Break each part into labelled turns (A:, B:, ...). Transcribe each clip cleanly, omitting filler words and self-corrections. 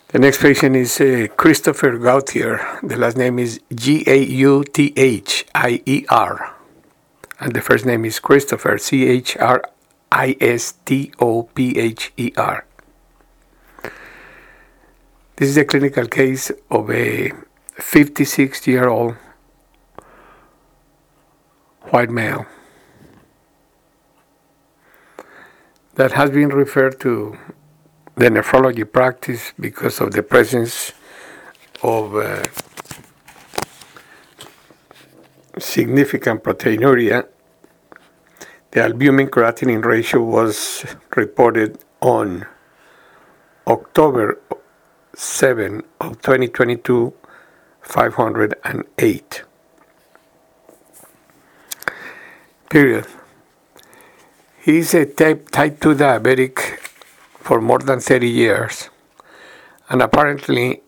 A: The next patient is Christopher Gauthier. The last name is Gauthier. And the first name is Christopher, Christopher. This is a clinical case of a 56-year-old white male that has been referred to the nephrology practice because of the presence of significant proteinuria. The albumin creatinine ratio was reported on October 7 of 2022, 508. Period. He's a type 2 diabetic for more than 30 years, and apparently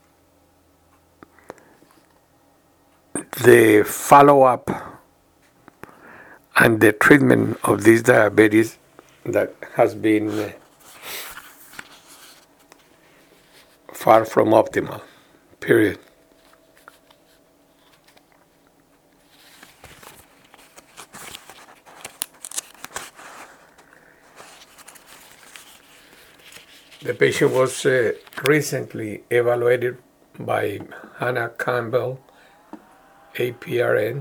A: the follow-up and the treatment of this diabetes that has been far from optimal. Period. The patient was recently evaluated by Hannah Campbell, APRN.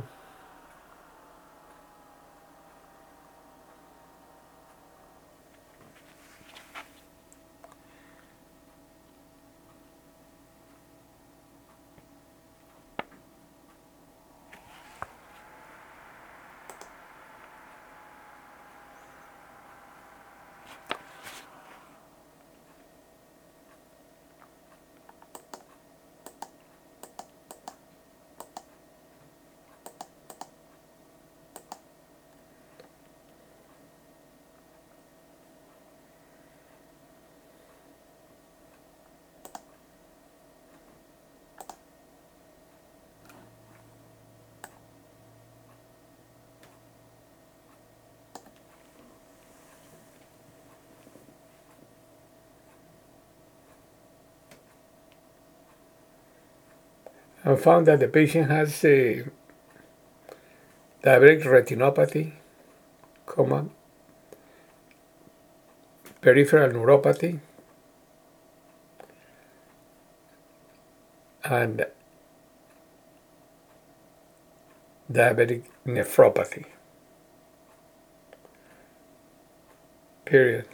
A: And found that the patient has a diabetic retinopathy, peripheral neuropathy, and diabetic nephropathy. Period.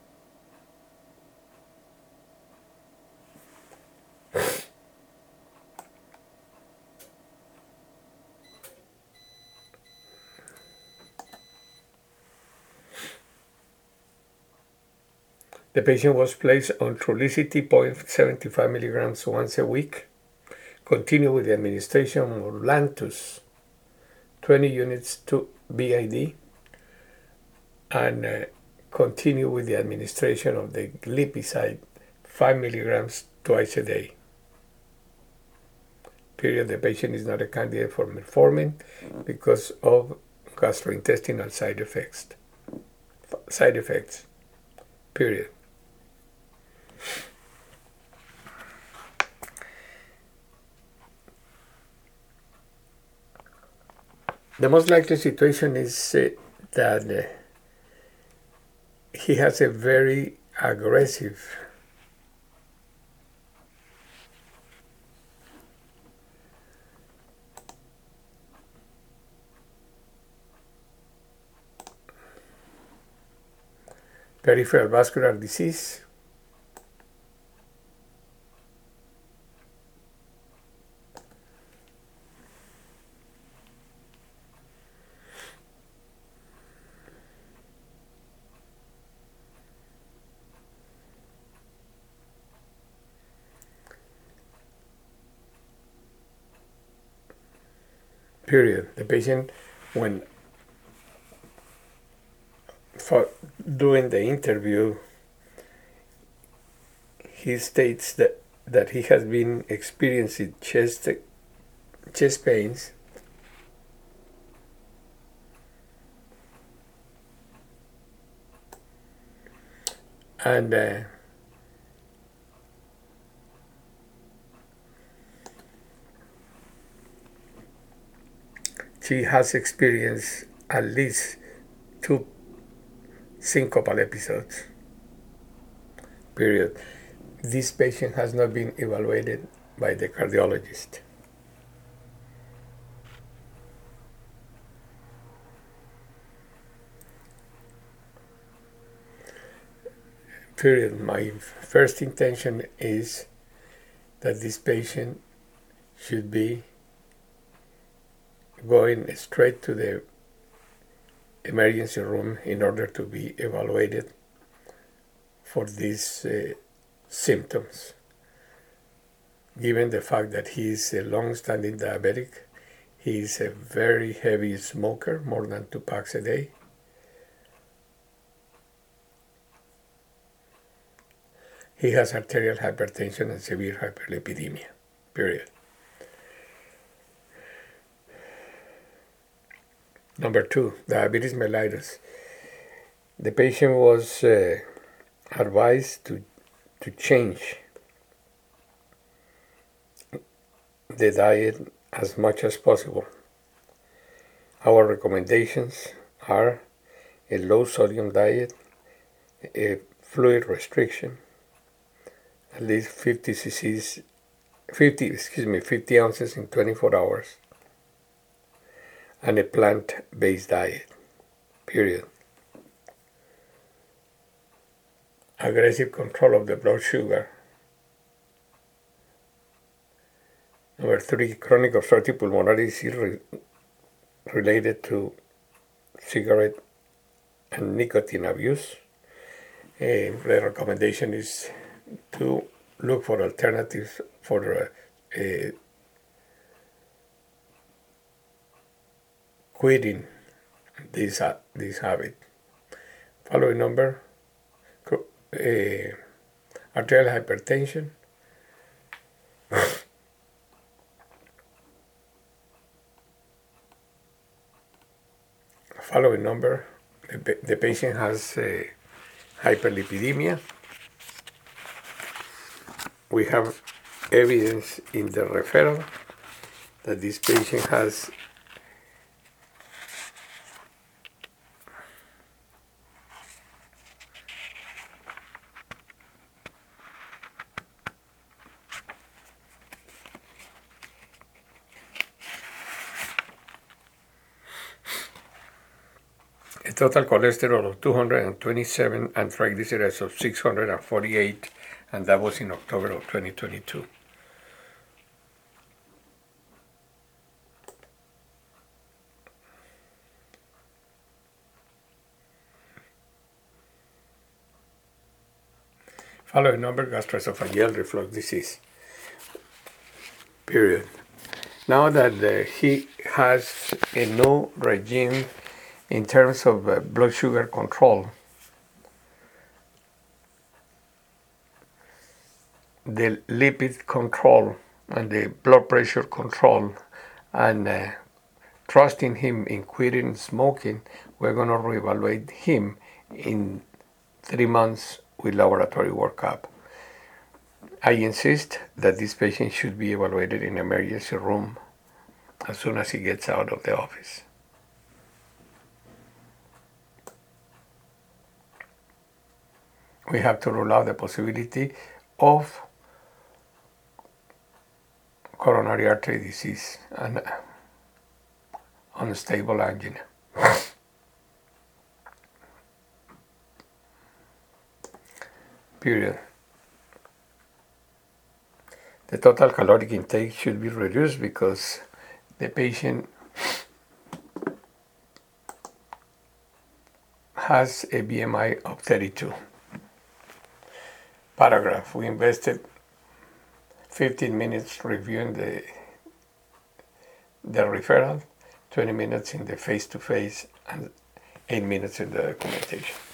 A: The patient was placed on Trulicity 0.75 milligrams once a week. Continue with the administration of Lantus 20 units to BID, and continue with the administration of the glipizide 5 milligrams twice a day. Period. The patient is not a candidate for metformin because of gastrointestinal side effects. Period. The most likely situation is that he has a very aggressive peripheral vascular disease, period. The patient, when doing the interview, he states that he has been experiencing chest pains and she has experienced at least 2 syncopal episodes. Period. This patient has not been evaluated by the cardiologist. Period. My first intention is that this patient should be going straight to the emergency room in order to be evaluated for these symptoms. Given the fact that he is a long-standing diabetic, he is a very heavy smoker, more than 2 packs a day. He has arterial hypertension and severe hyperlipidemia, period. Number 2, diabetes mellitus. The patient was advised to change the diet as much as possible. Our recommendations are a low sodium diet, a fluid restriction, at least 50 ounces in 24 hours, and a plant-based diet, period. Aggressive control of the blood sugar. Number 3, chronic obstructive pulmonary disease related to cigarette and nicotine abuse. The recommendation is to look for alternatives for quitting this habit. Following number, arterial hypertension. Following number, the patient has hyperlipidemia. We have evidence in the referral that this patient has a total cholesterol of 227 and triglycerides of 648, and that was in October of 2022. Following number, gastroesophageal reflux disease, period. Now that he has a new regime in terms of blood sugar control, the lipid control and the blood pressure control, and trusting him in quitting smoking, we're going to reevaluate him in 3 months with laboratory workup. I insist that this patient should be evaluated in emergency room as soon as he gets out of the office. We have to rule out the possibility of coronary artery disease and unstable angina. Period. The total caloric intake should be reduced because the patient has a BMI of 32. Paragraph. We invested 15 minutes reviewing the referral, 20 minutes in the face-to-face, and 8 minutes in the documentation.